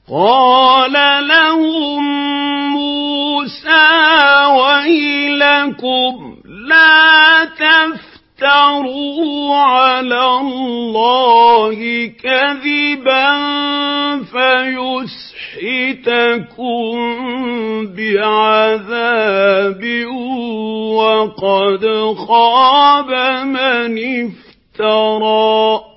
قال لهم موسى ويلكم لا تفتروا على الله كذبا فيسحتكم بعذاب وقد خاب من افترى